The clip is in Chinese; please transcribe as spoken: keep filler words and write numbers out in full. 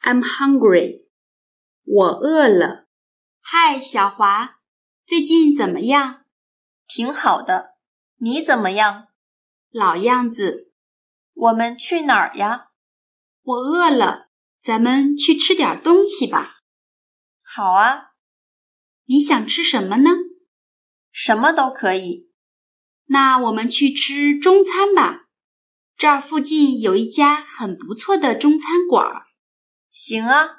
I'm hungry. 我饿了。嗨，小华，最近怎么样？ 挺好的，你怎么样？ 老样子。 我们去哪儿呀？ 我饿了，咱们去吃点东西吧。 好啊。 你想吃什么呢？ 什么都可以。 那我们去吃中餐吧。这儿附近有一家很不错的中餐馆。 行啊。